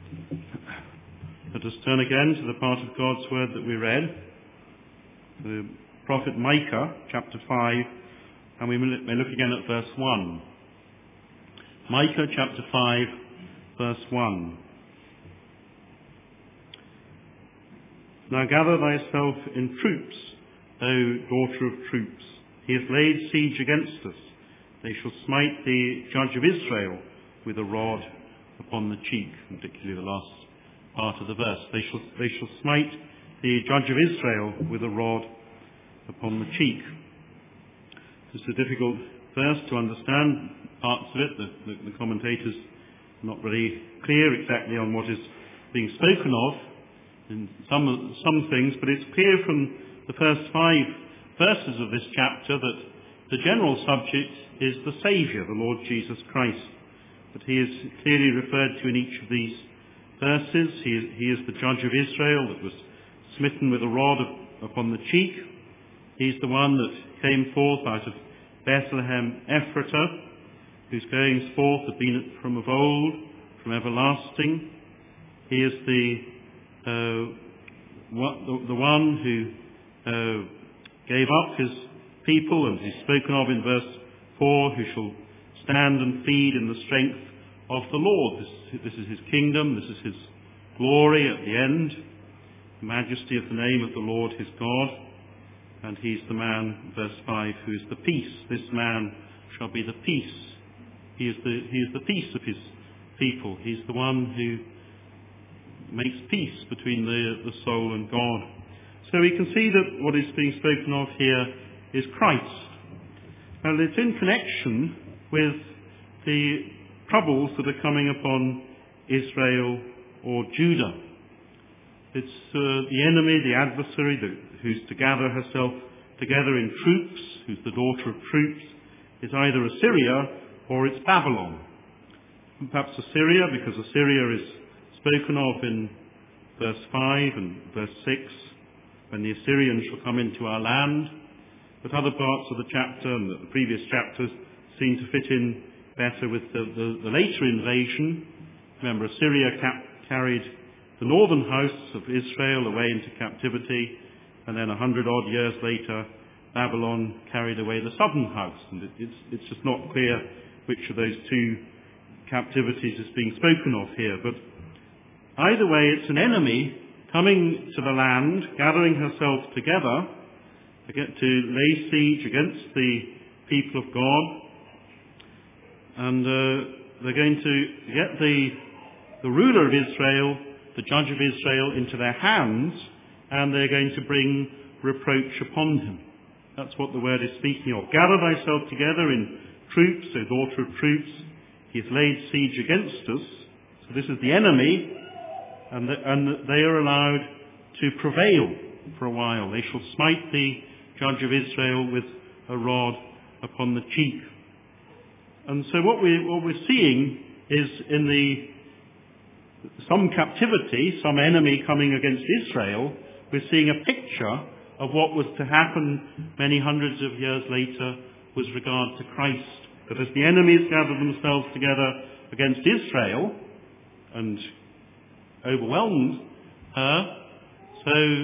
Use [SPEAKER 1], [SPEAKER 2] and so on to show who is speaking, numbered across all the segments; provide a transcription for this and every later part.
[SPEAKER 1] Let us turn again to the part of God's word that we read, the prophet Micah, chapter 5, and we may look again at verse 1. Micah, chapter 5, verse 1. Now gather thyself in troops, O daughter of troops. He hath laid siege against us. They shall smite the judge of Israel with a rod upon the cheek, particularly the last part of the verse. They shall smite the judge of Israel with a rod upon the cheek. It's a difficult verse to understand, parts of it. The commentators are not very clear exactly on what is being spoken of in some things, but it's clear from the first 5 verses of this chapter that the general subject is the Saviour, the Lord Jesus Christ. But he is clearly referred to in each of these verses. He is the judge of Israel that was smitten with a rod upon the cheek. He's the one that came forth out of Bethlehem Ephratah, whose goings forth have been from of old, from everlasting. He is the one who gave up his people, and he's spoken of in verse 4, who shall stand and feed in the strength of the Lord. This is his kingdom, this is his glory at the end, the majesty of the name of the Lord his God. And he's the man, verse 5, who is the peace. This man shall be the peace. He is the peace of his people. He's the one who makes peace between the soul and God. So we can see that what is being spoken of here is Christ. And it's in connection with the troubles that are coming upon Israel or Judah. It's the enemy, the adversary, who's to gather herself together in troops, who's the daughter of troops, is either Assyria or it's Babylon. And perhaps Assyria, because Assyria is spoken of in verse 5 and verse 6, when the Assyrians shall come into our land. But other parts of the chapter and the previous chapters seem to fit in better with the later invasion. Remember, Assyria carried the northern hosts of Israel away into captivity, and then 100-odd years later, Babylon carried away the southern house. And it's just not clear which of those two captivities is being spoken of here. But either way, it's an enemy coming to the land, gathering herself together to lay siege against the people of God. And they're going to get the ruler of Israel, the judge of Israel, into their hands, and they're going to bring reproach upon him. That's what the word is speaking of. Gather thyself together in troops, O daughter of troops. He has laid siege against us. So this is the enemy, and they are allowed to prevail for a while. They shall smite the judge of Israel with a rod upon the cheek. And so what we're seeing is in some captivity, some enemy coming against Israel, we're seeing a picture of what was to happen many hundreds of years later with regard to Christ. That as the enemies gathered themselves together against Israel and overwhelmed her, so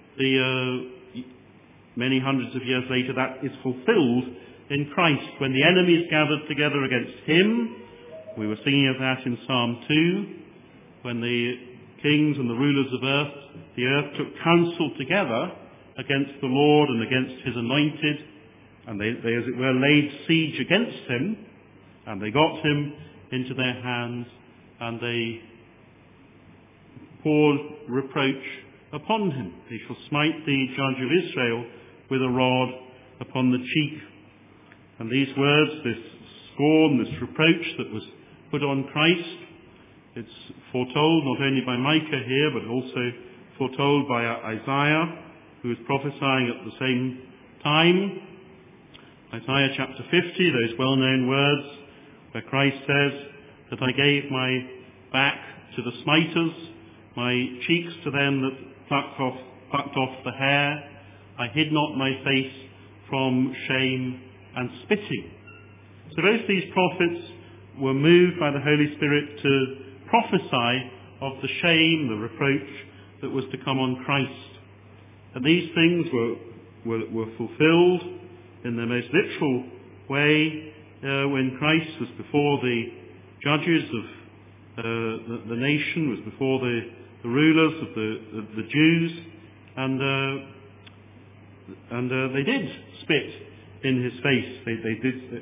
[SPEAKER 1] many hundreds of years later that is fulfilled in Christ. When the enemies gathered together against him, we were singing of that in Psalm 2, when the kings and the rulers of the earth took counsel together against the Lord and against his anointed, and they as it were laid siege against him, and they got him into their hands, and they poured reproach upon him. They shall smite the judge of Israel with a rod upon the cheek. And these words, this scorn, this reproach that was put on Christ, it's foretold not only by Micah here, but also foretold by Isaiah, who was prophesying at the same time. Isaiah chapter 50, those well-known words, where Christ says that I gave my back to the smiters, my cheeks to them that plucked off the hair. I hid not my face from shame and spitting. So both these prophets were moved by the Holy Spirit to prophesy of the shame, the reproach that was to come on Christ. And these things were fulfilled in the most literal way when Christ was before the judges of the nation, was before the rulers of the Jews, and they did spit in his face. They did,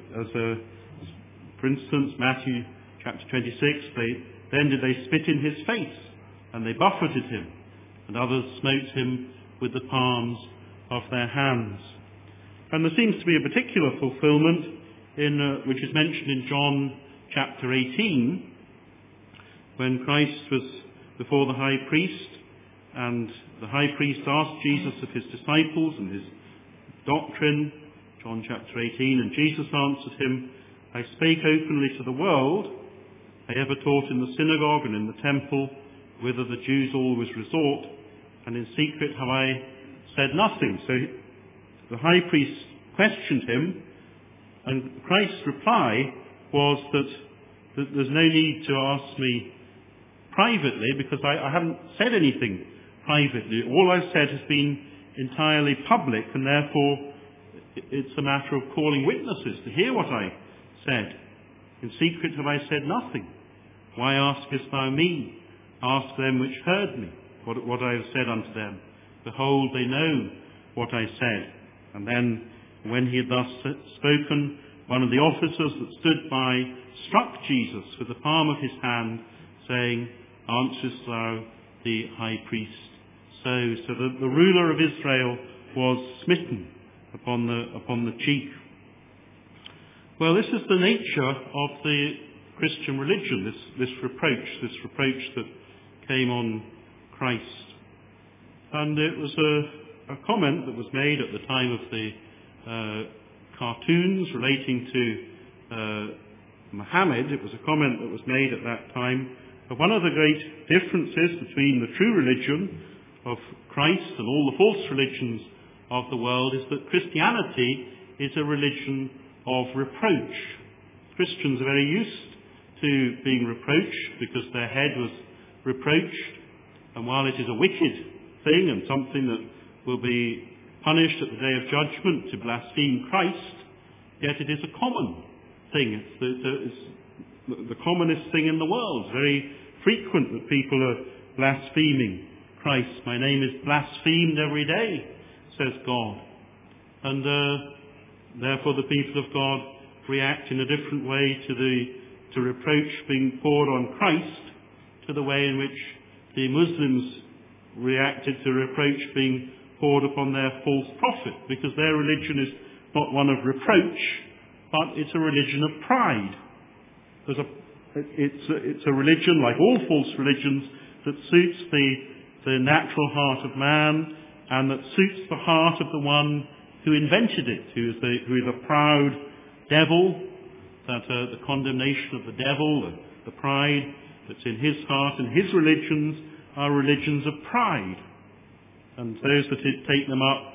[SPEAKER 1] for instance, Matthew chapter 26, then did they spit in his face, and they buffeted him, and others smote him with the palms of their hands. And there seems to be a particular fulfillment which is mentioned in John chapter 18, when Christ was before the high priest, and the high priest asked Jesus of his disciples and his doctrine, John chapter 18, and Jesus answered him, I spake openly to the world. I ever taught in the synagogue and in the temple, whither the Jews always resort, and in secret have I said nothing. So the high priest questioned him, and Christ's reply was that there's no need to ask me privately, because I haven't said anything privately. All I've said has been entirely public, and therefore it's a matter of calling witnesses to hear what I said. In secret have I said nothing. Why askest thou me? Ask them which heard me, what I have said unto them. Behold, they know what I said. And then, when he had thus spoken, one of the officers that stood by struck Jesus with the palm of his hand, saying, Answerest thou the high priest so? So the ruler of Israel was smitten upon the cheek. Well, this is the nature of the Christian religion, this reproach that came on Christ. And it was a comment that was made at the time of the cartoons relating to Muhammad. It was a comment that was made at that time. But one of the great differences between the true religion of Christ and all the false religions of the world is that Christianity is a religion of reproach. Christians are very used to being reproached because their head was reproached. And while it is a wicked thing and something that will be punished at the day of judgment to blaspheme Christ, yet it is a common thing. It's the commonest thing in the world. It's very frequent that people are blaspheming Christ. My name is blasphemed every day, says God. And therefore the people of God react in a different way to reproach being poured on Christ to the way in which the Muslims reacted to reproach being poured upon their false prophet, because their religion is not one of reproach, but it's a religion of pride. It's a religion, like all false religions, that suits the natural heart of man, and that suits the heart of the one who invented it, who is a proud devil, that the condemnation of the devil, the pride that's in his heart, and his religions are religions of pride. And those that take them up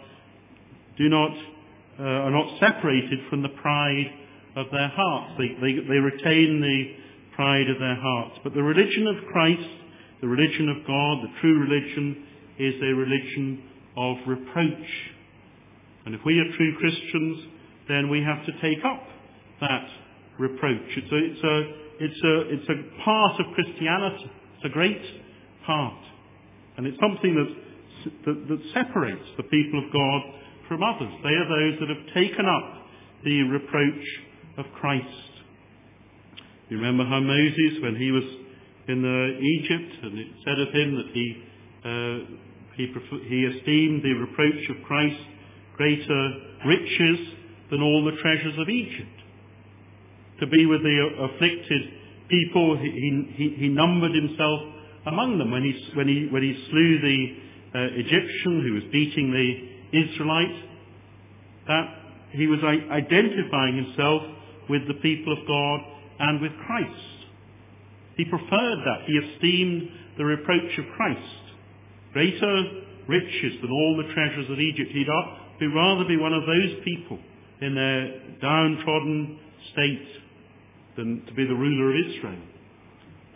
[SPEAKER 1] are not separated from the pride of their hearts. They retain the pride of their hearts. But the religion of Christ, the religion of God, the true religion, is a religion of reproach. And if we are true Christians, then we have to take up that reproach. It's a part of Christianity. It's a great part. And it's something that separates the people of God from others. They are those that have taken up the reproach of Christ. You remember how Moses, when he was in Egypt, and it said of him that he esteemed the reproach of Christ greater riches than all the treasures of Egypt. To be with the afflicted people, he numbered himself among them. When he slew the Egyptian who was beating the Israelite, that he was identifying himself with the people of God and with Christ. He preferred that. He esteemed the reproach of Christ greater riches than all the treasures of Egypt. He'd rather be one of those people in their downtrodden state than to be the ruler of Israel.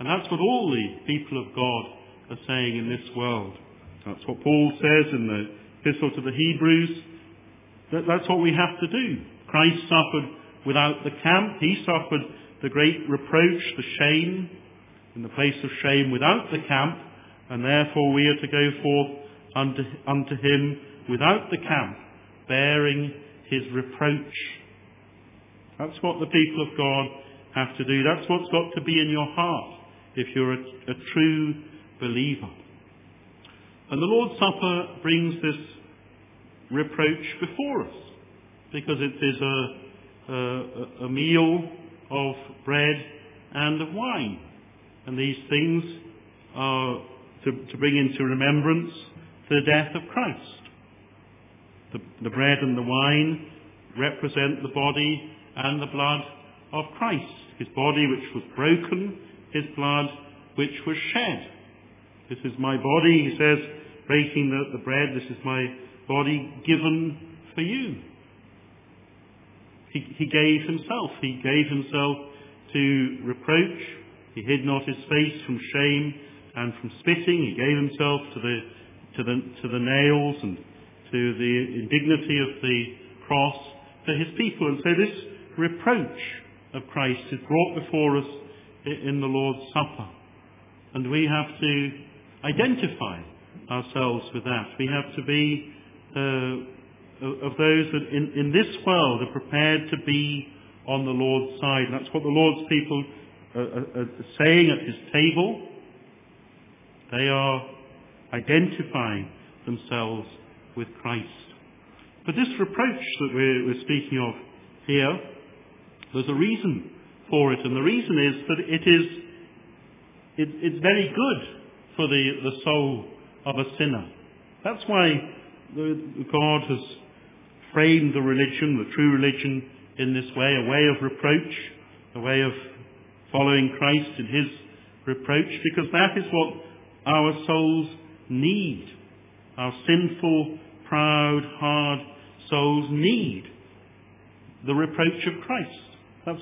[SPEAKER 1] And that's what all the people of God are saying in this world. That's what Paul says in the Epistle to the Hebrews. That's what we have to do. Christ suffered without the camp. He suffered the great reproach, the shame, in the place of shame without the camp, and therefore we are to go forth unto him without the camp, bearing his reproach. That's what the people of God have to do. That's what's got to be in your heart if you're a true believer. And the Lord's Supper brings this reproach before us, because it is a meal of bread and of wine. And these things are to bring into remembrance the death of Christ. The bread and the wine represent the body and the blood of Christ. His body which was broken, his blood which was shed. This is my body, he says, breaking the bread, this is my body given for you. He gave himself to reproach. He hid not his face from shame and from spitting. He gave himself to the nails and to the indignity of the cross for his people. And so this reproach of Christ is brought before us in the Lord's Supper. And we have to identify ourselves with that. We have to be of those that in this world are prepared to be on the Lord's side. And that's what the Lord's people are saying at his table. They are identifying themselves with Christ. But this reproach that we're speaking of here, there's a reason for it, and the reason is that it's very good for the soul of a sinner. That's why God has framed the religion, the true religion, in this way, a way of reproach, a way of following Christ in his reproach, because that is what our souls need. Our sinful, proud, hard souls need the reproach of Christ. That's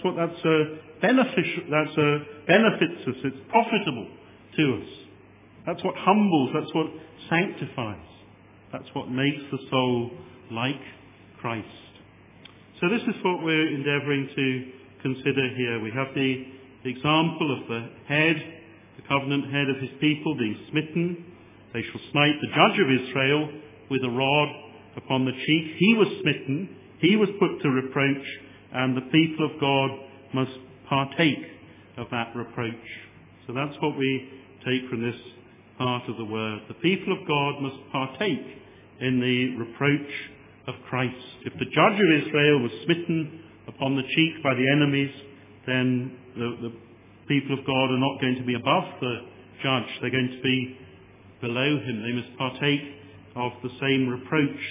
[SPEAKER 1] benefits us. It's profitable to us. That's what humbles. That's what sanctifies. That's what makes the soul like Christ. So this is what we're endeavouring to consider here. We have the example of the head, the covenant head of his people, being smitten. They shall smite the judge of Israel with a rod upon the cheek. He was smitten. He was put to reproach, and the people of God must partake of that reproach. So that's what we take from this part of the word. The people of God must partake in the reproach of Christ. If the judge of Israel was smitten upon the cheek by the enemies, then the people of God are not going to be above the judge. They're going to be below him. They must partake of the same reproach.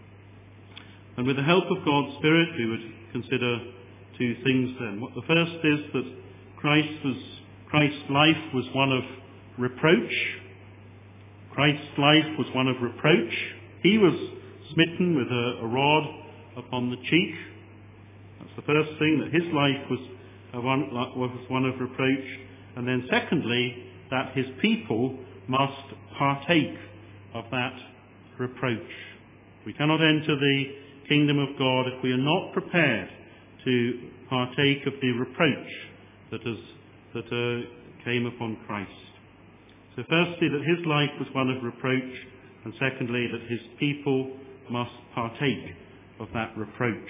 [SPEAKER 1] And with the help of God's Spirit, we would consider two things then. The first is that Christ's life was one of reproach. Christ's life was one of reproach. He was smitten with a rod upon the cheek. That's the first thing, that his life was one of reproach. And then secondly, that his people must partake of that reproach. We cannot enter the kingdom of God if we are not prepared to partake of the reproach that came upon Christ. So firstly, that his life was one of reproach, and secondly, that his people must partake of that reproach.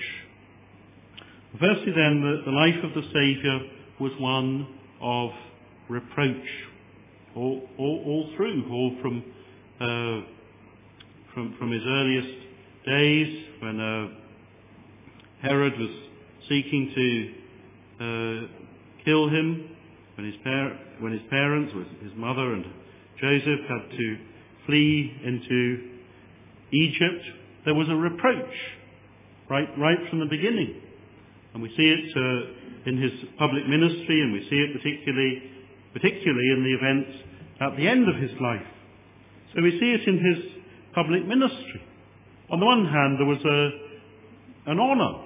[SPEAKER 1] Firstly then, the life of the Saviour was one of reproach, all through, from his earliest days, when Herod was seeking to kill him, when his parents, his mother and Joseph, had to flee into Egypt. There was a reproach right from the beginning. And we see it in his public ministry, and we see it particularly in the events at the end of his life. So we see it in his public ministry. On the one hand, there was an honour.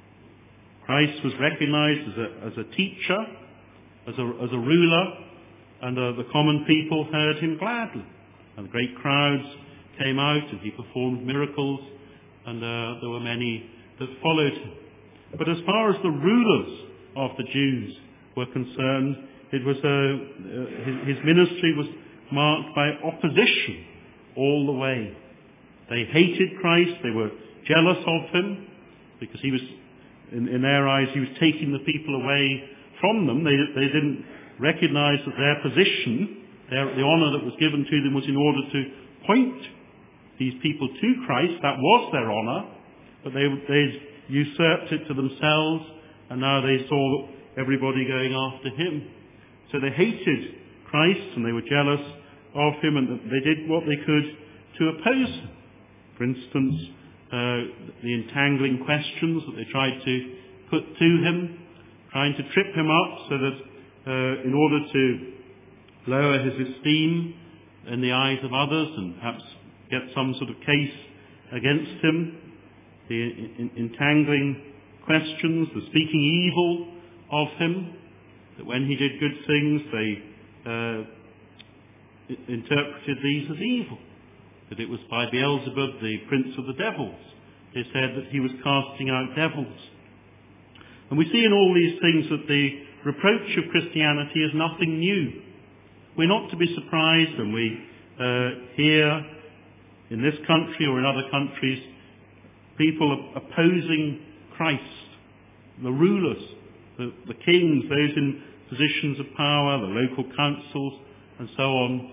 [SPEAKER 1] Christ was recognized as a teacher, as a ruler, And the common people heard him gladly. And great crowds came out, and he performed miracles, and there were many that followed him. But as far as the rulers of the Jews were concerned, it was his ministry was marked by opposition all the way. They hated Christ. They were jealous of him because he was, in their eyes, he was taking the people away from them. They didn't recognize that their position, the honor that was given to them, was in order to point these people to Christ. That was their honor, but they usurped it to themselves, and now they saw everybody going after him. So they hated Christ, and they were jealous of him, and they did what they could to oppose him. For instance, the entangling questions that they tried to put to him, trying to trip him up so that in order to lower his esteem in the eyes of others and perhaps get some sort of case against him, the entangling questions, the speaking evil of him, that when he did good things they interpreted these as evil, that it was by Beelzebub, the prince of the devils. They said that he was casting out devils. And we see in all these things that the reproach of Christianity is nothing new. We're not to be surprised when we hear in this country or in other countries people opposing Christ, the rulers, the kings, those in positions of power, the local councils, and so on,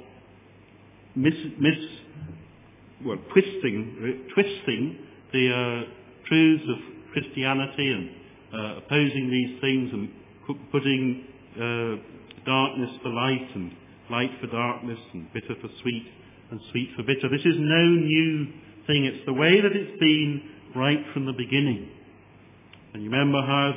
[SPEAKER 1] twisting the truths of Christianity and opposing these things and putting darkness for light and light for darkness and bitter for sweet and sweet for bitter. This is no new thing. It's the way that it's been right from the beginning. And you remember how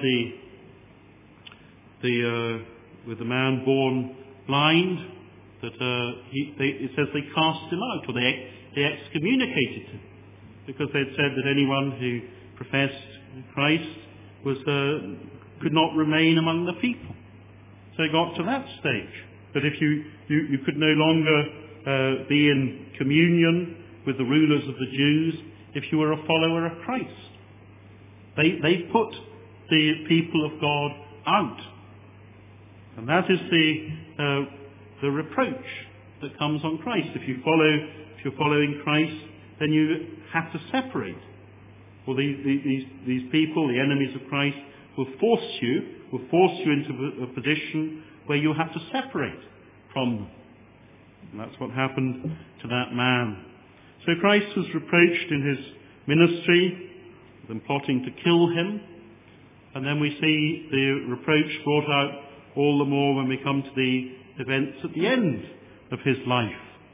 [SPEAKER 1] with the man born blind, that it says they cast him out, or they excommunicated him, because they'd said that anyone who professed Christ could not remain among the people. So it got to that stage, that if you could no longer be in communion with the rulers of the Jews if you were a follower of Christ. They put the people of God out. And that is the reproach that comes on Christ. If you're following Christ, then you have to separate. Well, these people, the enemies of Christ, will force you into a position where you have to separate from them. And that's what happened to that man. So Christ was reproached in his ministry, them plotting to kill him. And then we see the reproach brought out all the more when we come to the events at the end of his life.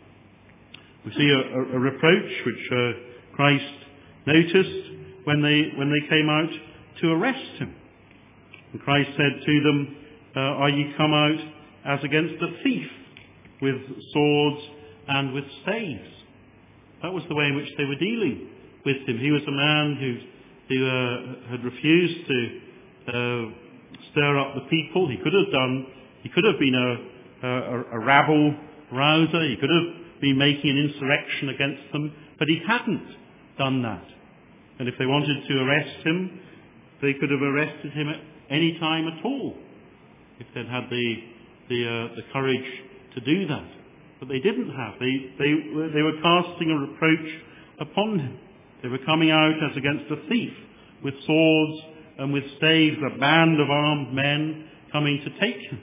[SPEAKER 1] We see a reproach which Christ noticed when they came out to arrest him. And Christ said to them, "Are ye come out as against a thief, with swords and with staves?" That was the way in which they were dealing with him. He was a man who had refused to stir up the people. He could have been a rabble rouser. He could have been making an insurrection against them, but he hadn't done that. And if they wanted to arrest him, they could have arrested him at any time at all, if they'd had the courage to do that. But they didn't have. They were casting a reproach upon him. They were coming out as against a thief, with swords and with staves, a band of armed men coming to take him.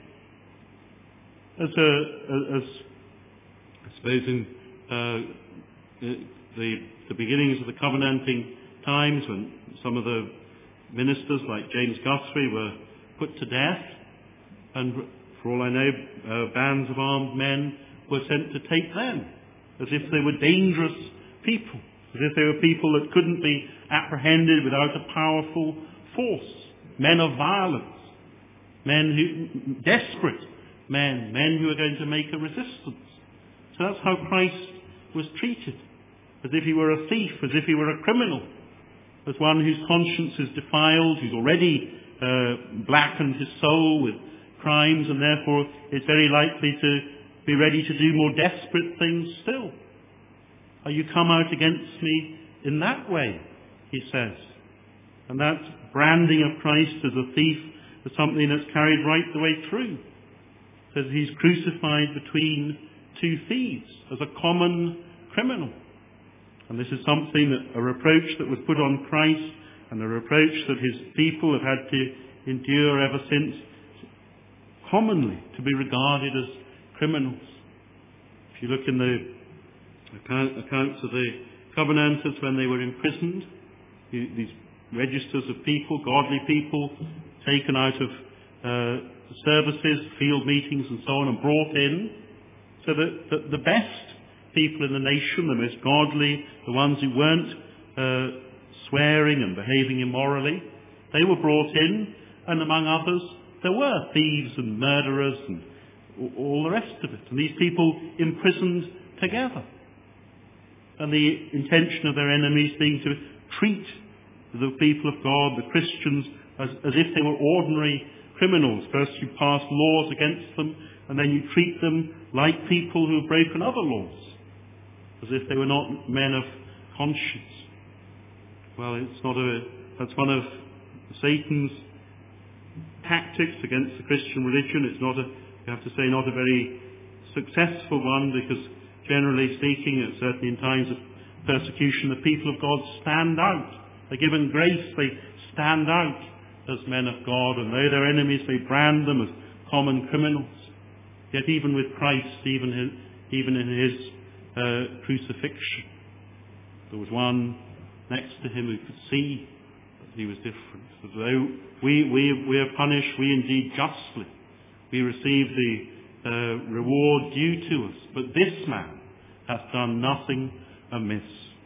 [SPEAKER 1] As I suppose in the beginnings of the covenanting times, when some of the ministers like James Guthrie were put to death, and for all I know, bands of armed men were sent to take them, as if they were dangerous people, as if they were people that couldn't be apprehended without a powerful force, men of violence, desperate men who are going to make a resistance. So that's how Christ was treated, as if he were a thief, as if he were a criminal, as one whose conscience is defiled, who's already blackened his soul with crimes, and therefore is very likely to be ready to do more desperate things still. Are you come out against me in that way, he says. And that branding of Christ as a thief is something that's carried right the way through. It says he's crucified between two thieves as a common criminal. And this is something that a reproach that was put on Christ, and a reproach that his people have had to endure ever since, commonly to be regarded as criminals. If you look in the accounts of the Covenanters when they were imprisoned, these registers of people, godly people, taken out of services, field meetings and so on, and brought in, so that the best people in the nation, the most godly, the ones who weren't swearing and behaving immorally, they were brought in, and among others there were thieves and murderers and all the rest of it. And these people imprisoned together. And the intention of their enemies being to treat the people of God, the Christians, as if they were ordinary criminals. First you pass laws against them, and then you treat them like people who have broken other laws, as if they were not men of conscience. Well, that's one of Satan's tactics against the Christian religion. It's you have to say, not a very successful one, because generally speaking, certainly in times of persecution, the people of God stand out. They're given grace, they stand out as men of God, and though they're enemies, they brand them as common criminals. Yet even with Christ, even in his crucifixion, there was one next to him who could see that he was different. As though we are punished, we indeed justly, we receive the reward due to us, but this man hath done nothing amiss.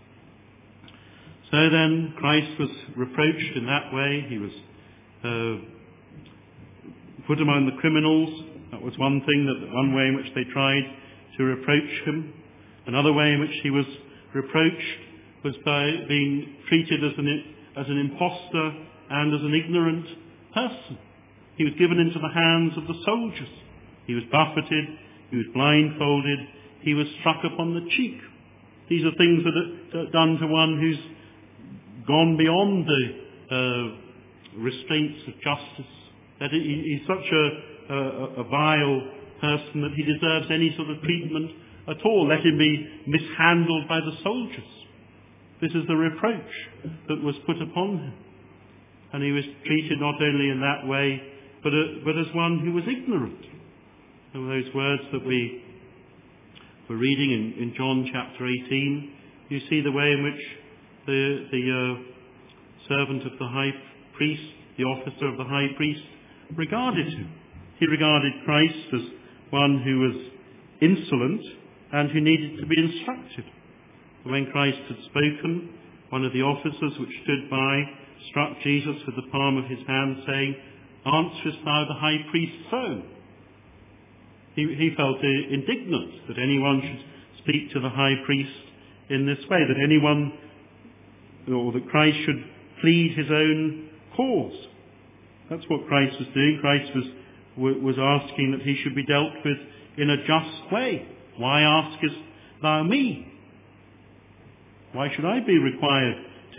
[SPEAKER 1] So then Christ was reproached in that way. He was put among the criminals. That was one way in which they tried to reproach him. Another way in which he was reproached was by being treated as an impostor and as an ignorant person. He was given into the hands of the soldiers. He was buffeted, he was blindfolded, he was struck upon the cheek. These are things that are done to one who's gone beyond the restraints of justice. That he's such a vile person that he deserves any sort of treatment at all. Let him be mishandled by the soldiers. This is the reproach that was put upon him. And he was treated not only in that way, but as one who was ignorant. And those words that we were reading in John chapter 18, you see the way in which the servant of the high priest, the officer of the high priest, regarded him. He regarded Christ as one who was insolent and who needed to be instructed. When Christ had spoken, one of the officers which stood by struck Jesus with the palm of his hand, saying, "Answerest thou the high priest so?" He felt indignant that anyone should speak to the high priest in this way, that anyone, or that Christ should plead his own cause. That's what Christ was doing. Christ was asking that he should be dealt with in a just way. Why askest thou me? Why should I be required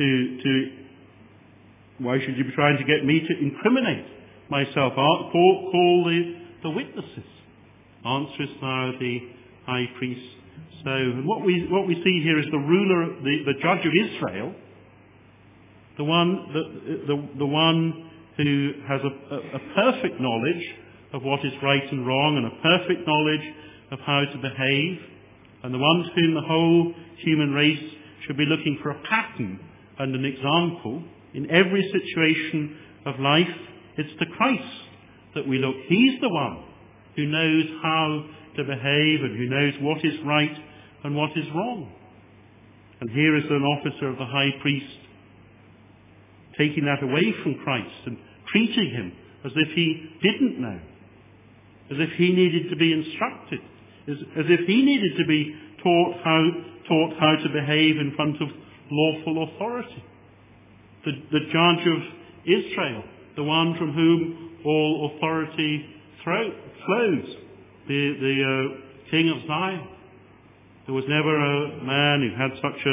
[SPEAKER 1] why should you be trying to get me to incriminate myself? Call the witnesses. Answerest thou the high priest so? And what we see here is the ruler, the judge of Israel, the one who has a perfect knowledge of what is right and wrong, and a perfect knowledge of how to behave, and the one to whom the whole human race should be looking for a pattern and an example in every situation of life. It's to Christ that we look. He's the one who knows how to behave and who knows what is right and what is wrong. And here is an officer of the high priest taking that away from Christ and treating him as if he didn't know, as if he needed to be instructed, as if he needed to be taught how to behave in front of lawful authority. The judge of Israel, the one from whom all authority flows. The King of Zion. There was never a man who had such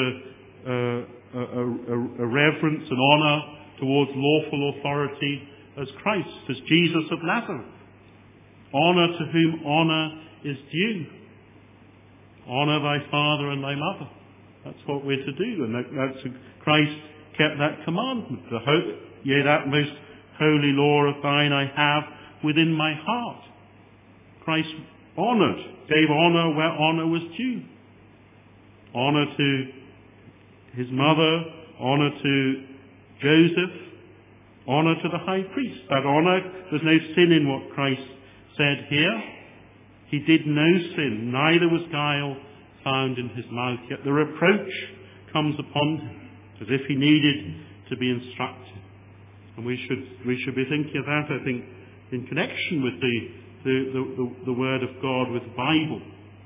[SPEAKER 1] a reverence and honour towards lawful authority as Christ, as Jesus of Nazareth. Honour to whom honour is due. Honour thy father and thy mother. That's what we're to do, and Christ kept that commandment. Yea, that most holy law of thine I have within my heart. Christ gave honour where honour was due. Honour to his mother, honour to Joseph, honour to the high priest. That honour, there's no sin in what Christ said here. He did no sin, neither was guile found in his mouth. Yet the reproach comes upon him, as if he needed to be instructed. And we should be thinking of that, I think, in connection with the Word of God, with the Bible.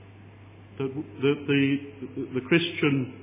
[SPEAKER 1] The Christian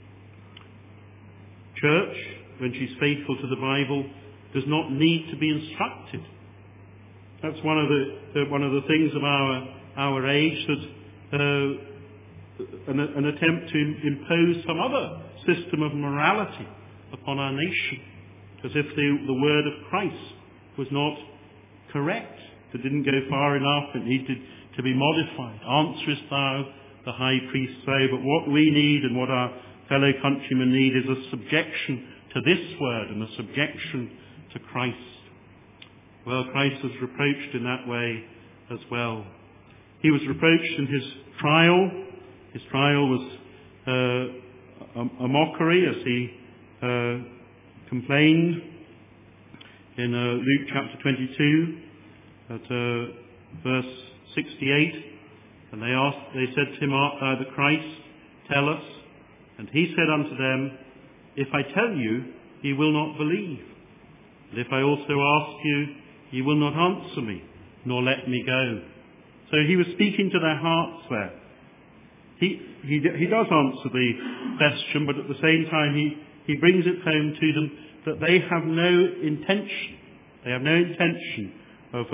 [SPEAKER 1] church, when she's faithful to the Bible, does not need to be instructed. That's one of the things of our age, that an attempt to impose some other system of morality upon our nation, as if the word of Christ was not correct, that didn't go far enough, it needed to be modified. Answerest thou, the high priest say, but what we need and what our fellow countrymen need is a subjection to this word and a subjection to Christ. Well, Christ was reproached in that way as well. He was reproached in his trial. His trial was a mockery, as he complained in Luke chapter 22 at verse 68. And they said to him, art thou the Christ? Tell us. And he said unto them, if I tell you, ye will not believe. And if I also ask you, ye will not answer me, nor let me go. So he was speaking to their hearts there. He does answer the question, but at the same time he brings it home to them that they have no intention. They have no intention of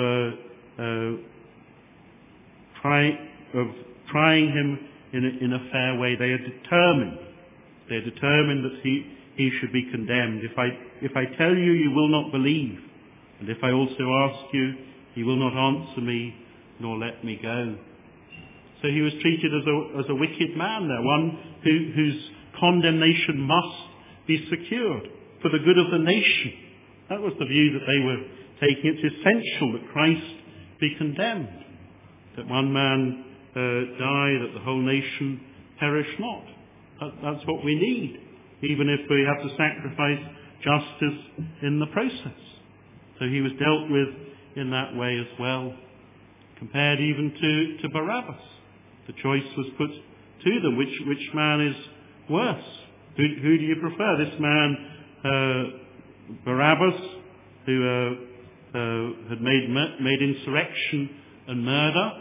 [SPEAKER 1] trying him in a fair way. They are determined. They are determined that he should be condemned. If I tell you, you will not believe, and if I also ask you, you will not answer me, nor let me go. So he was treated as a wicked man there, one whose condemnation must be secured for the good of the nation. That was the view that they were taking. It's essential that Christ be condemned, that one man die, that the whole nation perish not. That's what we need, even if we have to sacrifice justice in the process. So he was dealt with in that way as well, compared even to Barabbas. The choice was put to them. Which man is worse? Who do you prefer? This man, Barabbas, who had made insurrection and murder,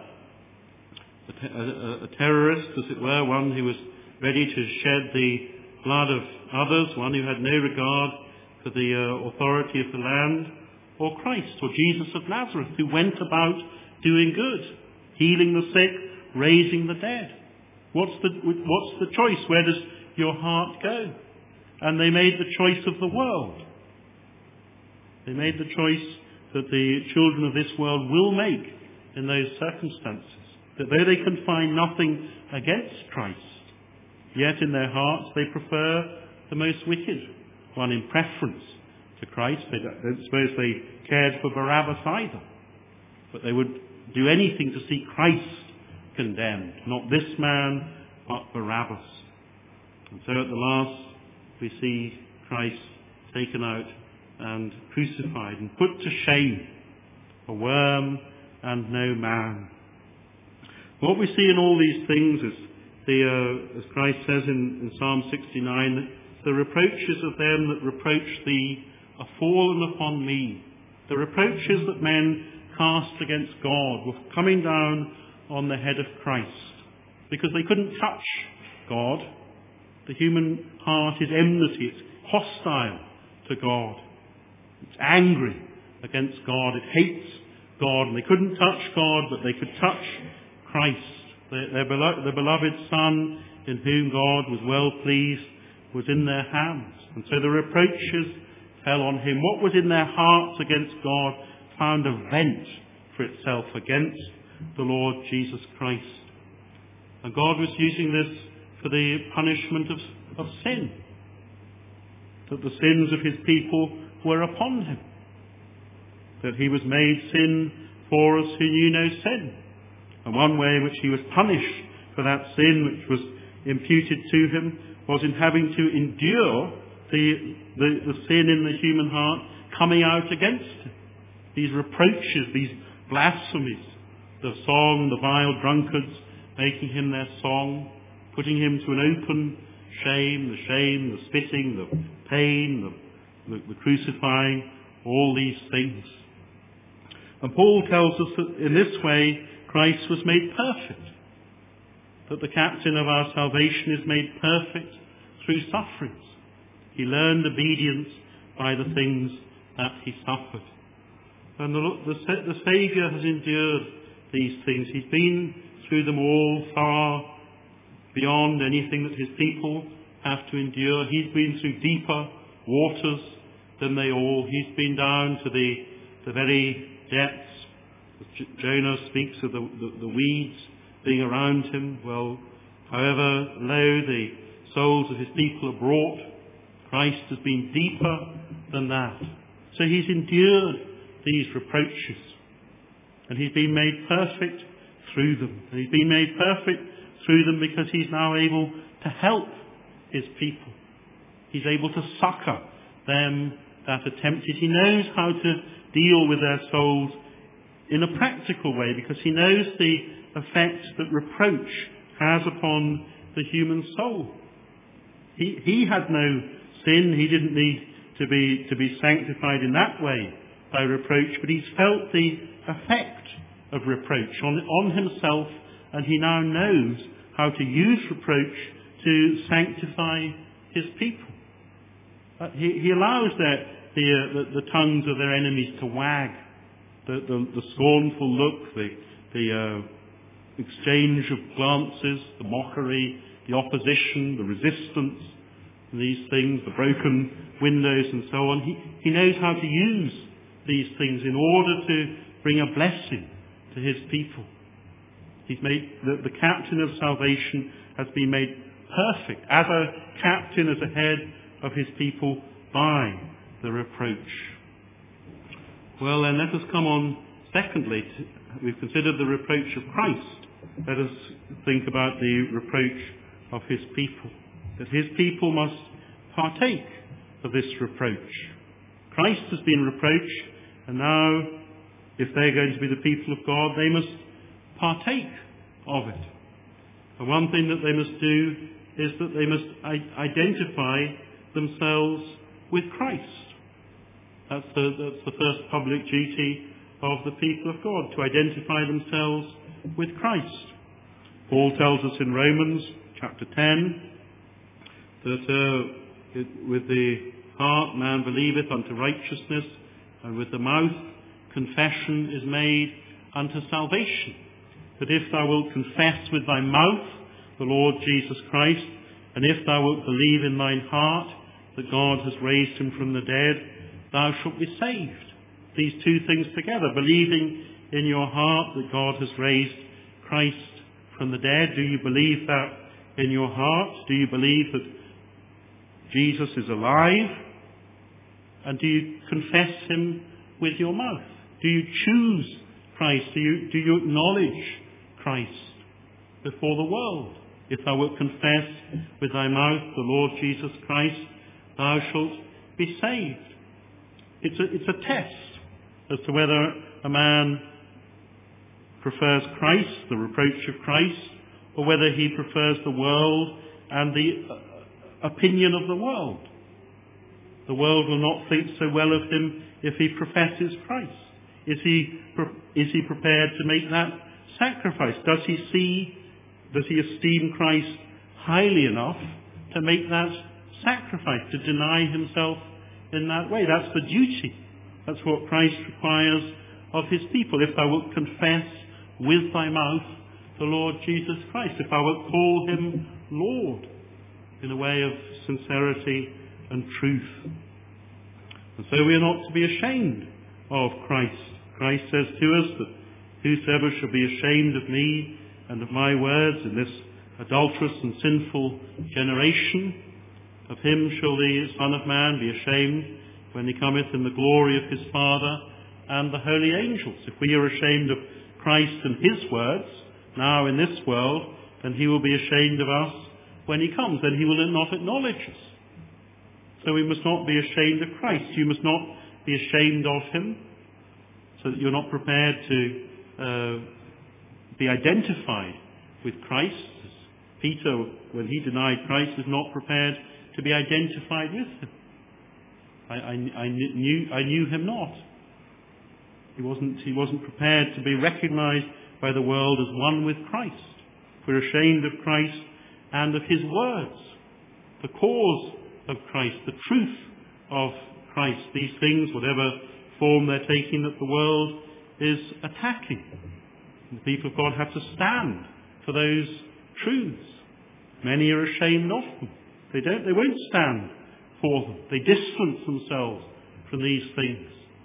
[SPEAKER 1] a terrorist, as it were, one who was ready to shed the blood of others, one who had no regard for the authority of the land, or Christ, or Jesus of Nazareth, who went about doing good, healing the sick, raising the dead. What's the choice? Where does your heart go? And they made the choice of the world. They made the choice that the children of this world will make in those circumstances. That though they can find nothing against Christ, yet in their hearts they prefer the most wicked one in preference to Christ. They don't suppose they cared for Barabbas either, but they would do anything to see Christ condemned. Not this man, but Barabbas. And so at the last we see Christ taken out and crucified and put to shame, a worm and no man. What we see in all these things is, as Christ says in Psalm 69, that the reproaches of them that reproach thee are fallen upon me. The reproaches that men cast against God were coming down on the head of Christ, because they couldn't touch God. The human heart is enmity, it's hostile to God. It's angry against God. It hates God. And they couldn't touch God, but they could touch Christ. The beloved Son, in whom God was well pleased, was in their hands. And so the reproaches fell on him. What was in their hearts against God found a vent for itself against the Lord Jesus Christ. And God was using this for the punishment of sin. That the sins of his people were upon him. That he was made sin for us who knew no sin. And one way in which he was punished for that sin which was imputed to him was in having to endure the sin in the human heart coming out against him. These reproaches, these blasphemies, the song, the vile drunkards making him their song, putting him to an open shame, the spitting, the pain, the crucifying, all these things. And Paul tells us that in this way Christ was made perfect, that the captain of our salvation is made perfect through sufferings. He learned obedience by the things that he suffered. And the Saviour has endured these things. He's been through them all far beyond anything that his people have to endure. He's been through deeper waters than they all. He's been down to the very depths. Jonah speaks of the weeds being around him. Well, however low the souls of his people are brought, Christ has been deeper than that. So he's endured these reproaches. And he's been made perfect through them. And he's been made perfect through them because he's now able to help his people. He's able to succour them that are tempted. He knows how to deal with their souls in a practical way because he knows the effect that reproach has upon the human soul. He had no sin. He didn't need to be sanctified in that way by reproach, but he's felt the effect of reproach on himself, and he now knows how to use reproach to sanctify his people. He allows the tongues of their enemies to wag, the scornful look, the exchange of glances, the mockery, the opposition, the resistance, these things, the broken windows and so on. He knows how to use these things in order to bring a blessing to his people. He's made the captain of salvation has been made perfect as a captain, as a head of his people by the reproach. Well, then let us come on secondly. We've considered the reproach of Christ. Let us think about the reproach of his people. That his people must partake of this reproach. Christ has been reproached, and now, if they're going to be the people of God, they must partake of it. And one thing that they must do is that they must identify themselves with Christ. That's the first public duty of the people of God, to identify themselves with Christ. Paul tells us in Romans chapter 10 that with the heart man believeth unto righteousness, and with the mouth confession is made unto salvation. That if thou wilt confess with thy mouth the Lord Jesus Christ, and if thou wilt believe in thine heart that God has raised him from the dead, thou shalt be saved. These two things together, believing in your heart that God has raised Christ from the dead. Do you believe that in your heart? Do you believe that Jesus is alive? And do you confess him with your mouth? Do you choose Christ? Do you acknowledge Christ before the world? If thou wilt confess with thy mouth the Lord Jesus Christ, thou shalt be saved. It's a test as to whether a man prefers Christ, the reproach of Christ, or whether he prefers the world and the opinion of the world. The world will not think so well of him if he professes Christ. Is he prepared to make that sacrifice? Does he esteem Christ highly enough to make that sacrifice, to deny himself in that way? That's the duty. That's what Christ requires of his people. If thou wilt confess with thy mouth the Lord Jesus Christ, if thou wilt call him Lord in a way of sincerity and truth. And so we are not to be ashamed of Christ. Christ says to us that whosoever shall be ashamed of me and of my words in this adulterous and sinful generation, of him shall the Son of Man be ashamed when he cometh in the glory of his Father and the holy angels. If we are ashamed of Christ and his words now in this world, then he will be ashamed of us when he comes. Then he will not acknowledge us. So we must not be ashamed of Christ. You must not be ashamed of him, so that you're not prepared to be identified with Christ. Peter, when he denied Christ, was not prepared to be identified with him. I knew him not. He wasn't prepared to be recognized by the world as one with Christ. We're ashamed of Christ and of his words, the cause of Christ, the truth of Christ. These things, whatever form they're taking, that the world is attacking. And the people of God have to stand for those truths. Many are ashamed of them. They won't stand for them. They distance themselves from these things.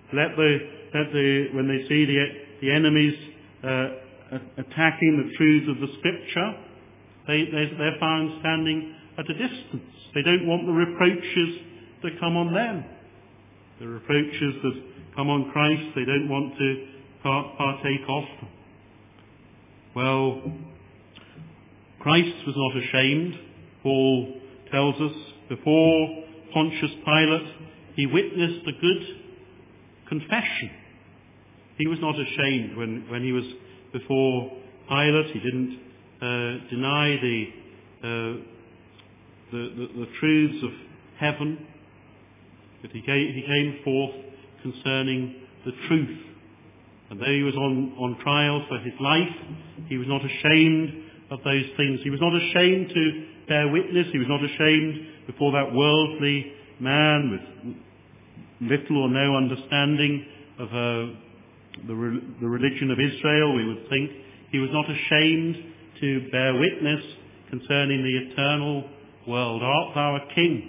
[SPEAKER 1] When they see the enemies attacking the truths of the Scripture, they're found standing at a distance. They don't want the reproaches that come on them. The reproaches that come on Christ, they don't want to partake of them. Well, Christ was not ashamed. Paul tells us, before Pontius Pilate, he witnessed a good confession. He was not ashamed when he was before Pilate. He didn't deny the truths of heaven, but he came forth concerning the truth. And though he was on trial for his life, he was not ashamed of those things. He was not ashamed to bear witness. He was not ashamed before that worldly man with little or no understanding of the religion of Israel, we would think. He was not ashamed to bear witness concerning the eternal world. Art thou a king?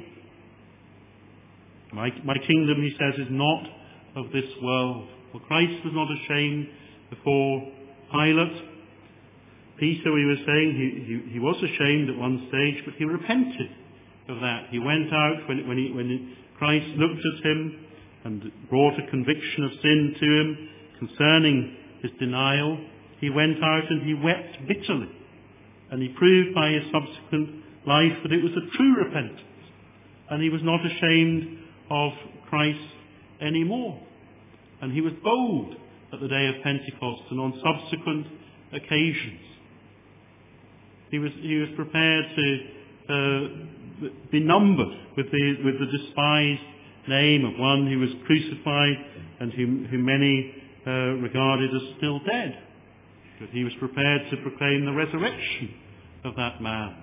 [SPEAKER 1] My kingdom, he says, is not of this world. Well, Christ was not ashamed before Pilate. Peter, we were saying, he was ashamed at one stage, but he repented of that. He went out when Christ looked at him and brought a conviction of sin to him concerning his denial. He went out and he wept bitterly. And he proved by his subsequent life that it was a true repentance. And he was not ashamed of Christ anymore. And he was bold at the day of Pentecost and on subsequent occasions. He was prepared to be numbered with the despised name of one who was crucified and whom many regarded as still dead. But he was prepared to proclaim the resurrection of that man.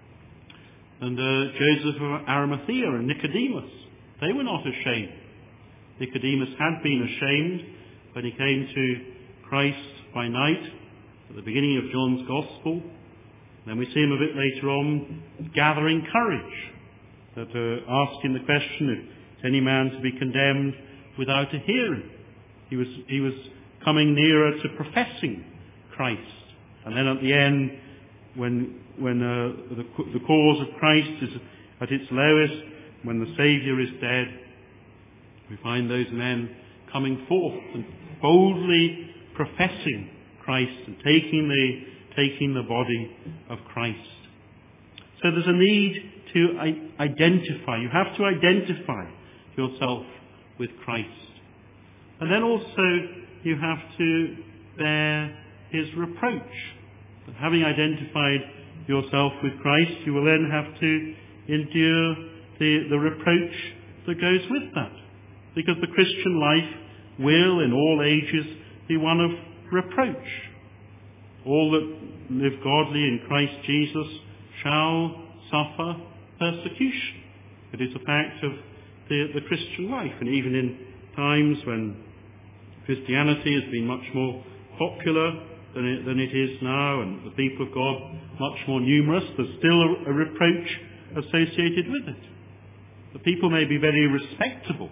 [SPEAKER 1] And Joseph of Arimathea and Nicodemus, they were not ashamed. Nicodemus had been ashamed when he came to Christ by night at the beginning of John's Gospel. Then we see him a bit later on gathering courage, asking the question, is any man to be condemned without a hearing? He was coming nearer to professing Christ. And then at the end, when the cause of Christ is at its lowest, when the Saviour is dead, we find those men coming forth and boldly professing Christ and taking the body of Christ. So there's a need to identify. You have to identify yourself with Christ. And then also you have to bear his reproach. But having identified yourself with Christ, you will then have to endure the reproach that goes with that. Because the Christian life will, in all ages, be one of reproach. All that live godly in Christ Jesus shall suffer persecution. It is a fact of the Christian life. And even in times when Christianity has been much more popular than it is now, and the people of God much more numerous. There's still a reproach associated with it. The people may be very respectable,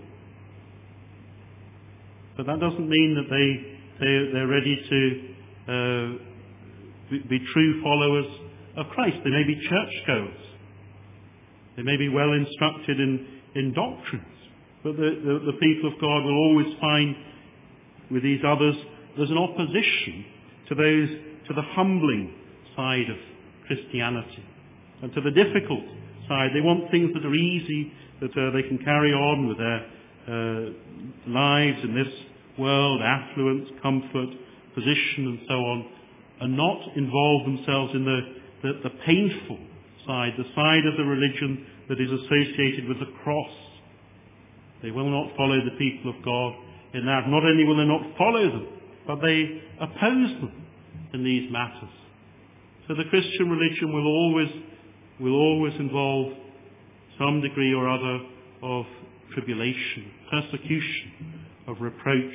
[SPEAKER 1] but that doesn't mean that they're ready to be true followers of Christ. They may be churchgoers. They may be well instructed in doctrines, but the people of God will always find with these others there's an opposition to the humbling side of Christianity and to the difficult side. They want things that are easy, that they can carry on with their lives in this world, affluence, comfort, position and so on, and not involve themselves in the painful side, the side of the religion that is associated with the cross. They will not follow the people of God in that. Not only will they not follow them, but they oppose them in these matters. So the Christian religion will always involve some degree or other of tribulation, persecution, of reproach.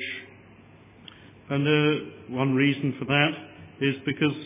[SPEAKER 1] And one reason for that is because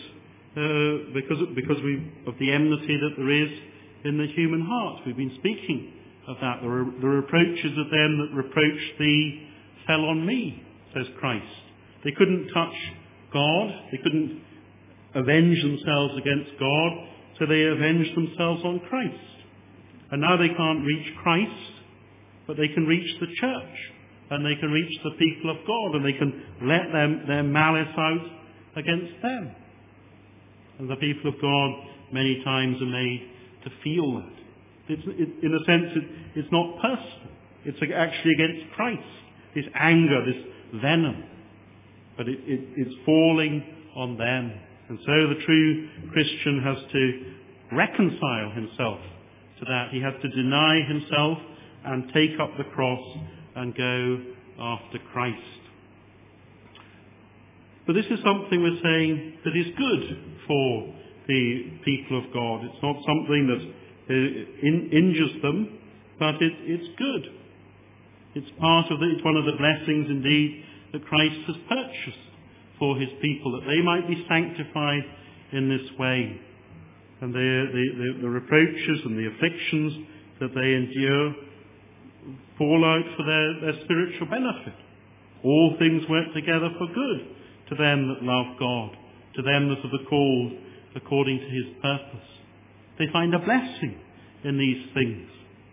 [SPEAKER 1] of the enmity that there is in the human heart. We've been speaking of that. The reproaches of them that reproached thee fell on me, says Christ. They couldn't touch God. They couldn't avenge themselves against God, so they avenged themselves on Christ. And now they can't reach Christ, but they can reach the church, and they can reach the people of God, and they can let their malice out against them. And the people of God many times are made to feel that. In a sense, it's not personal. It's actually against Christ. This anger, this venom. But it's falling on them. And so the true Christian has to reconcile himself to that. He has to deny himself and take up the cross and go after Christ. But this is something we're saying that is good for the people of God. It's not something that injures them, but it's good. It's it's one of the blessings indeed that Christ has purchased for his people, that they might be sanctified in this way. And the reproaches and the afflictions that they endure fall out for their spiritual benefit. All things work together for good to them that love God, to them that are called according to his purpose. They find a blessing in these things,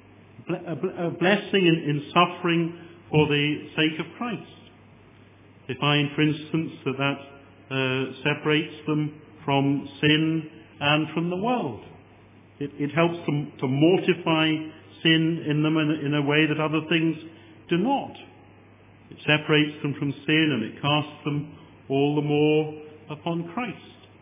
[SPEAKER 1] a blessing in suffering for the sake of Christ. They find, for instance, that separates them from sin and from the world. It helps them to mortify sin in them in a way that other things do not. It separates them from sin, and it casts them all the more upon Christ.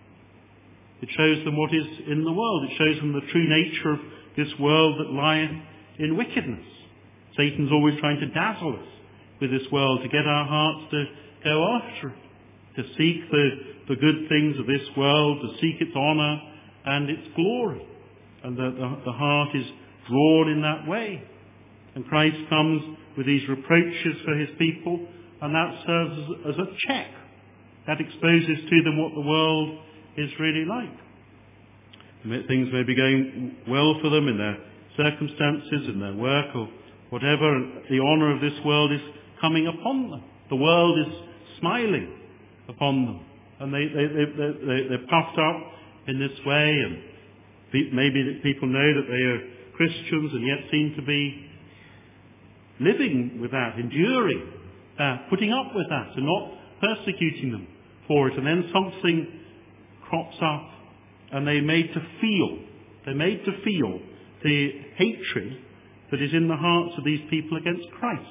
[SPEAKER 1] It shows them what is in the world. It shows them the true nature of this world that lieth in wickedness. Satan's always trying to dazzle us with this world, to get our hearts to go after it, to seek the good things of this world, to seek its honour and its glory. And the heart is drawn in that way. And Christ comes with these reproaches for his people, and that serves as a check. That exposes to them what the world is really like. Things may be going well for them in their circumstances, in their work or whatever, and the honour of this world is coming upon them. The world is smiling upon them, and they're puffed up in this way, and maybe people know that they are Christians and yet seem to be living with that, enduring that, putting up with that, and not persecuting them for it. And then something crops up, and they're made to feel the hatred that is in the hearts of these people against Christ.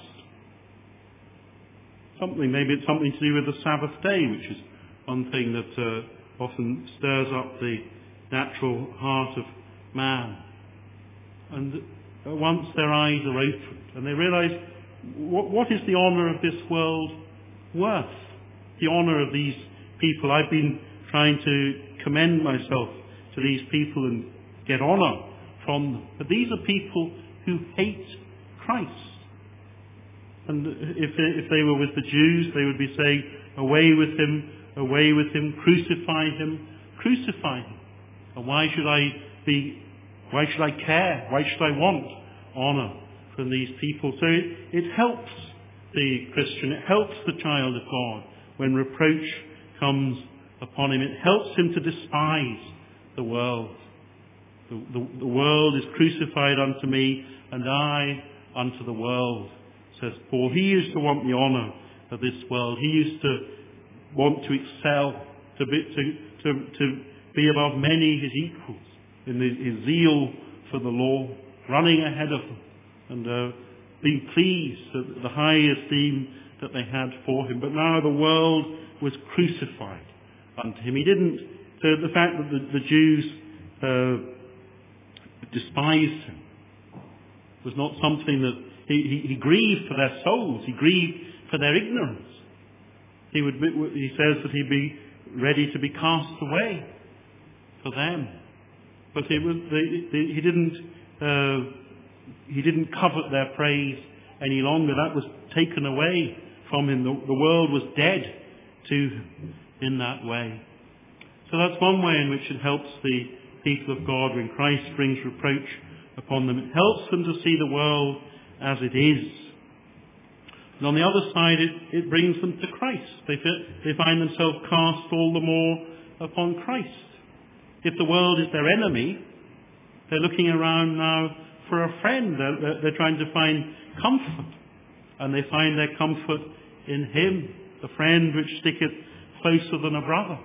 [SPEAKER 1] Maybe it's something to do with the Sabbath day, which is one thing that often stirs up the natural heart of man. And once their eyes are opened and they realise what is the honour of this world worth? The honour of these people. I've been trying to commend myself to these people and get honour from them. But these are people who hate Christ. And if they were with the Jews, they would be saying, away with him, crucify him, crucify him. And why should I care? Why should I want honour from these people? So it helps the Christian, it helps the child of God when reproach comes upon him. It helps him to despise the world. The world is crucified unto me, and I unto the world, says Paul. He used to want the honour of this world. He used to want to excel, to be above many his equals in his zeal for the law, running ahead of them, and being pleased at the high esteem that they had for him. But now the world was crucified unto him. He didn't. So the fact that the Jews despised him was not something that he grieved for their souls. He grieved for their ignorance. He says that he'd be ready to be cast away for them. But he didn't covet their praise any longer. That was taken away from him. The world was dead to him in that way. So that's one way in which it helps the people of God when Christ brings reproach upon them. It helps them to see the world as it is. And on the other side, it brings them to Christ. They find themselves cast all the more upon Christ. If the world is their enemy, they're looking around now for a friend. They're trying to find comfort. And they find their comfort in him, the friend which sticketh closer than a brother.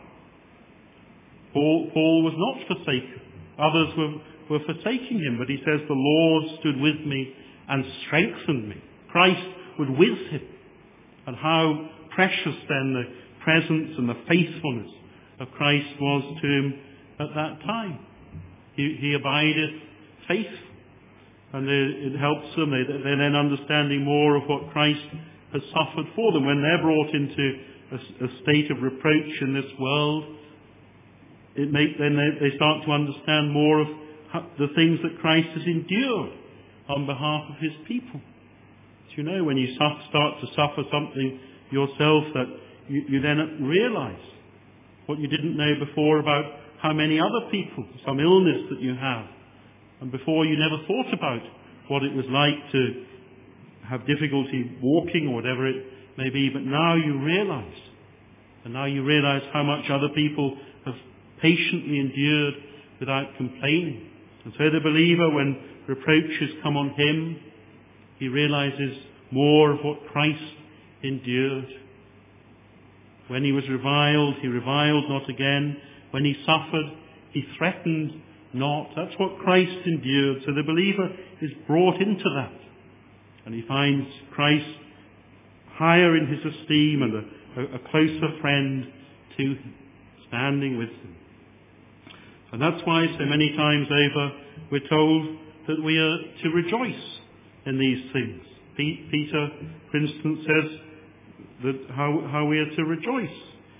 [SPEAKER 1] Paul was not forsaken. Others were forsaking him, but he says, the Lord stood with me and strengthened me. Christ was with him. And how precious then the presence and the faithfulness of Christ was to him at that time. He abideth faithful. And it helps them. They're then understanding more of what Christ has suffered for them. When they're brought into a state of reproach in this world, then they start to understand more of the things that Christ has endured on behalf of his people. So you know, when you start to suffer something yourself, that you then realise what you didn't know before about how many other people, some illness that you have, and before you never thought about what it was like to have difficulty walking or whatever it may be, but now you realise. And now you realise how much other people have patiently endured without complaining. And so the believer, when reproaches come on him, he realises more of what Christ endured. When he was reviled, he reviled not again. When he suffered, he threatened not. That's what Christ endured. So the believer is brought into that. And he finds Christ higher in his esteem and a closer friend to him, standing with him. And that's why so many times over we're told that we are to rejoice in these things. Peter, for instance, says that how we are to rejoice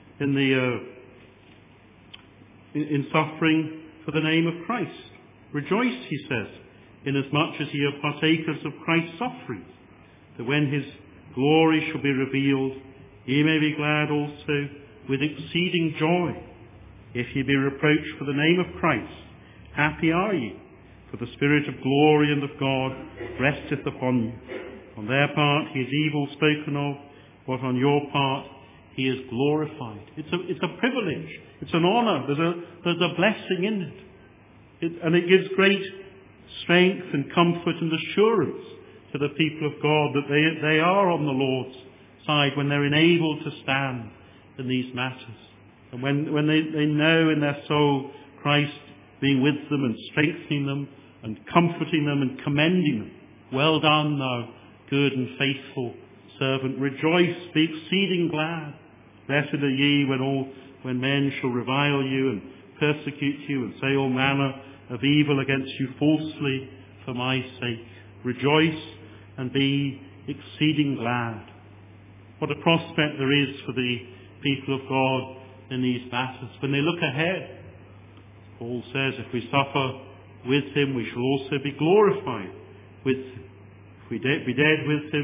[SPEAKER 1] in suffering for the name of Christ. Rejoice, he says, inasmuch as ye are partakers of Christ's sufferings, that when his glory shall be revealed, ye may be glad also with exceeding joy. If ye be reproached for the name of Christ, happy are ye, for the Spirit of glory and of God resteth upon you. On their part he is evil spoken of, but on your part he is glorified. It's a privilege. It's an honour. There's a blessing in it. And it gives great strength and comfort and assurance to the people of God that they are on the Lord's side when they're enabled to stand in these matters. And when they know in their soul Christ being with them and strengthening them and comforting them and commending them. Well done, thou good and faithful servant. Rejoice, be exceeding glad. Blessed are ye when men shall revile you and persecute you and say all manner of evil against you falsely for my sake. Rejoice and be exceeding glad. What a prospect there is for the people of God in these matters. When they look ahead, Paul says, if we suffer with him, we shall also be glorified with him. If we be dead with him,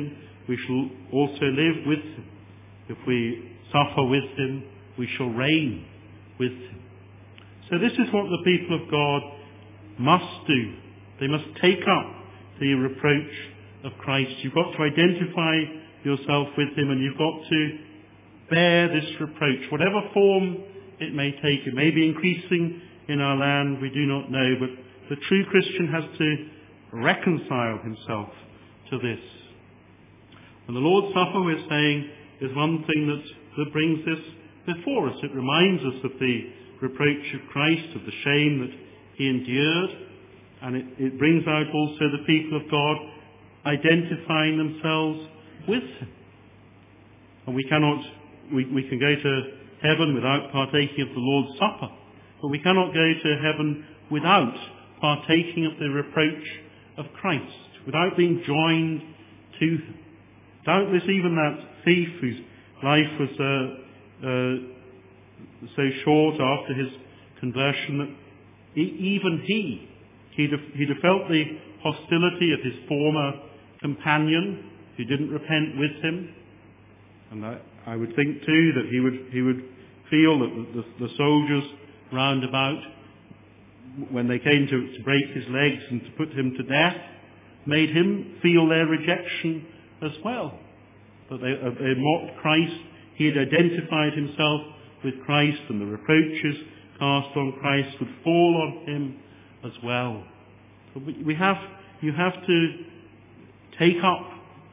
[SPEAKER 1] we shall also live with him. If we suffer with him, we shall reign with him. So this is what the people of God must do. They must take up the reproach of Christ. You've got to identify yourself with him, and you've got to bear this reproach, whatever form it may take. It may be increasing in our land, we do not know, but the true Christian has to reconcile himself to this. And the Lord's Supper, we're saying, is one thing that brings this before us. It reminds us of the reproach of Christ, of the shame that he endured, and it brings out also the people of God identifying themselves with him. And we can go to heaven without partaking of the Lord's Supper, but we cannot go to heaven without partaking of the reproach of Christ, without being joined to him. Doubtless even that thief whose life was so short after his conversion that even he'd have felt the hostility of his former companion who didn't repent with him. And I would think too that he would feel that the soldiers round about, when they came to break his legs and to put him to death, made him feel their rejection as well. That they mocked Christ. He had identified himself with Christ, and the reproaches cast on Christ would fall on him as well. But you have to take up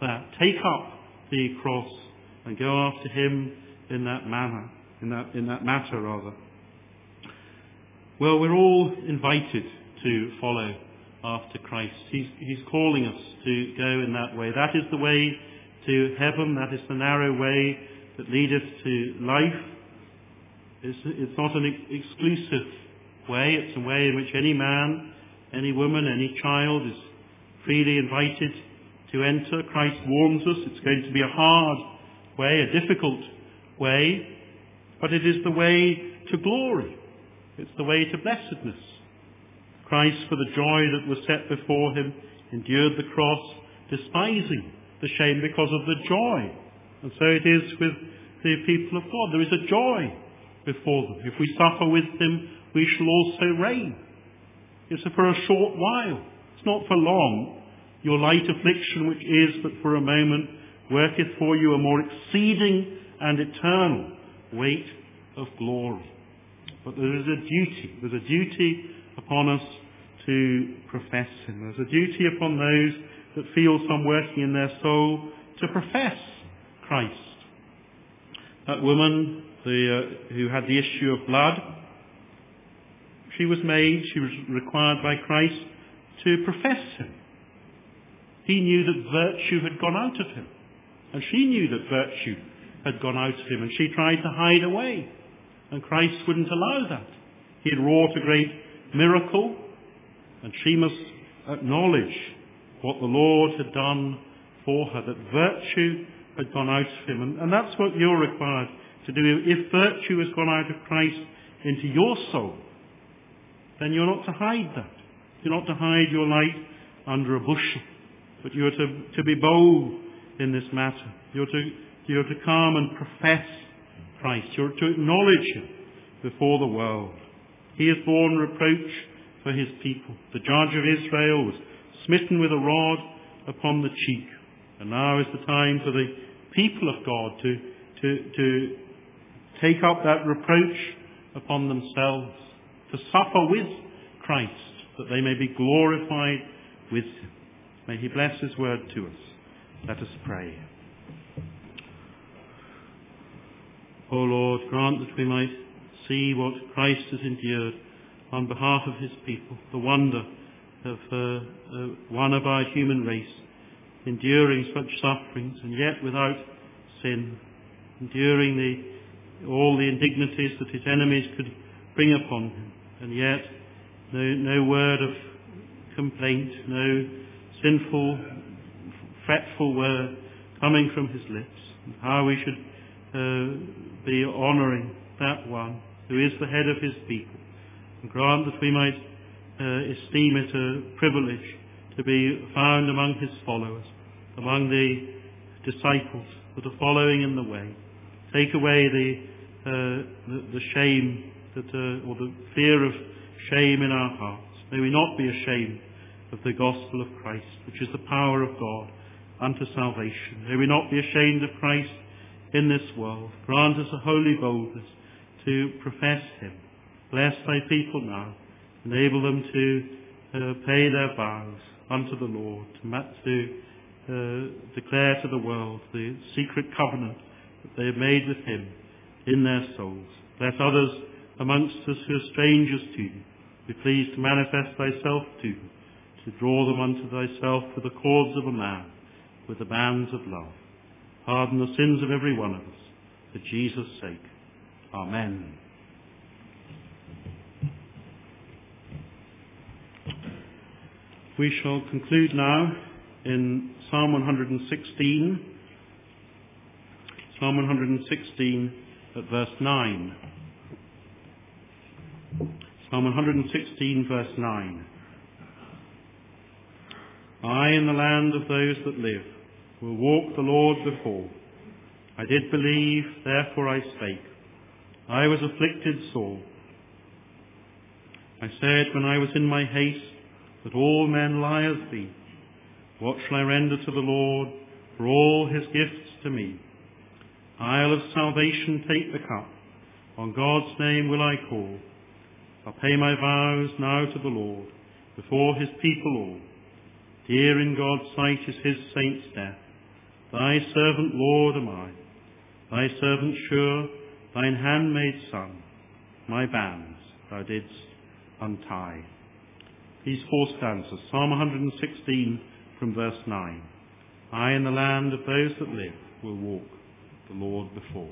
[SPEAKER 1] the cross and go after him in that matter rather. Well, we're all invited to follow after Christ. He's calling us to go in that way. That is the way to heaven. That is the narrow way that leadeth to life. It's not an exclusive way. It's a way in which any man, any woman, any child is freely invited to enter. Christ warns us it's going to be a hard way, a difficult way, but it is the way to glory. It's the way to blessedness. Christ, for the joy that was set before him, endured the cross, despising the shame because of the joy. And so it is with the people of God. There is a joy before them. If we suffer with him, we shall also reign. It's for a short while. It's not for long. Your light affliction, which is but for a moment, worketh for you a more exceeding and eternal weight of glory. But there is a duty. There's a duty upon us to profess him. There's a duty upon those that feel some working in their soul to profess Christ. That woman who had the issue of blood, she was required by Christ to profess him. He knew that virtue had gone out of him, and she knew that virtue had gone out of him, and she tried to hide away, and Christ wouldn't allow that. He had wrought a great miracle, and she must acknowledge what the Lord had done for her, that virtue had gone out of him. And that's what you're required to do. If virtue has gone out of Christ into your soul, then you're not to hide that. You're not to hide your light under a bushel, but you're to be bold in this matter. You're to come and profess Christ. You're to acknowledge him before the world. He has borne reproach for his people. The judge of Israel was smitten with a rod upon the cheek. And now is the time for the people of God to take up that reproach upon themselves, to suffer with Christ, that they may be glorified with him. May he bless his word to us. Let us pray. O Lord, grant that we might see what Christ has endured on behalf of his people, the wonder of one of our human race, enduring such sufferings and yet without sin, enduring all the indignities that his enemies could bring upon him, and yet no word of complaint, no sinful, fretful word coming from his lips. And how we should be honouring that one who is the head of his people. And grant that we might esteem it a privilege to be found among his followers, among the disciples that are following in the way. Take away the shame or the fear of shame in our hearts. May we not be ashamed of the gospel of Christ, which is the power of God unto salvation. May we not be ashamed of Christ in this world. Grant us a holy boldness to profess him. Bless thy people now. Enable them to pay their vows unto the Lord, to declare to the world the secret covenant that they have made with him in their souls. Bless others amongst us who are strangers to thee. Be pleased to manifest thyself to them, to draw them unto thyself with the cords of a man, with the bands of love. Pardon the sins of every one of us, for Jesus' sake. Amen. We shall conclude now in Psalm 116. Psalm 116 at verse 9. Psalm 116 verse 9. I in the land of those that live will walk the Lord before. I did believe, therefore I spake. I was afflicted sore. I said when I was in my haste, that all men lie as thee. What shall I render to the Lord for all his gifts to me? Isle of salvation, take the cup. On God's name will I call. I'll pay my vows now to the Lord, before his people all. Dear in God's sight is his saints' death. Thy servant, Lord, am I. Thy servant sure, thine handmaid's son. My bands thou didst untie. These four stanzas, Psalm 116 from verse 9. I in the land of those that live will walk the Lord before.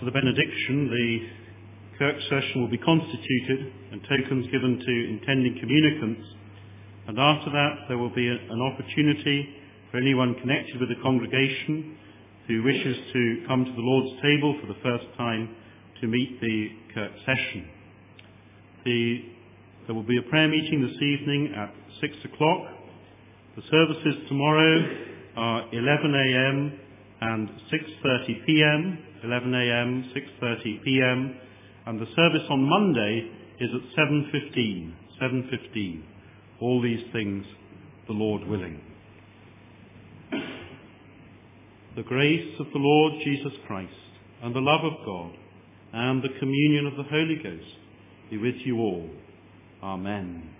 [SPEAKER 1] the benediction, the Kirk session will be constituted and tokens given to intending communicants, and after that there will be an opportunity for anyone connected with the congregation who wishes to come to the Lord's table for the first time to meet the Kirk session. There will be a prayer meeting this evening at 6 o'clock. The services tomorrow are 11 a.m. and 6:30 p.m., 11 a.m., 6:30 p.m., and the service on Monday is at 7:15. All these things, the Lord willing. The grace of the Lord Jesus Christ, and the love of God, and the communion of the Holy Ghost be with you all. Amen.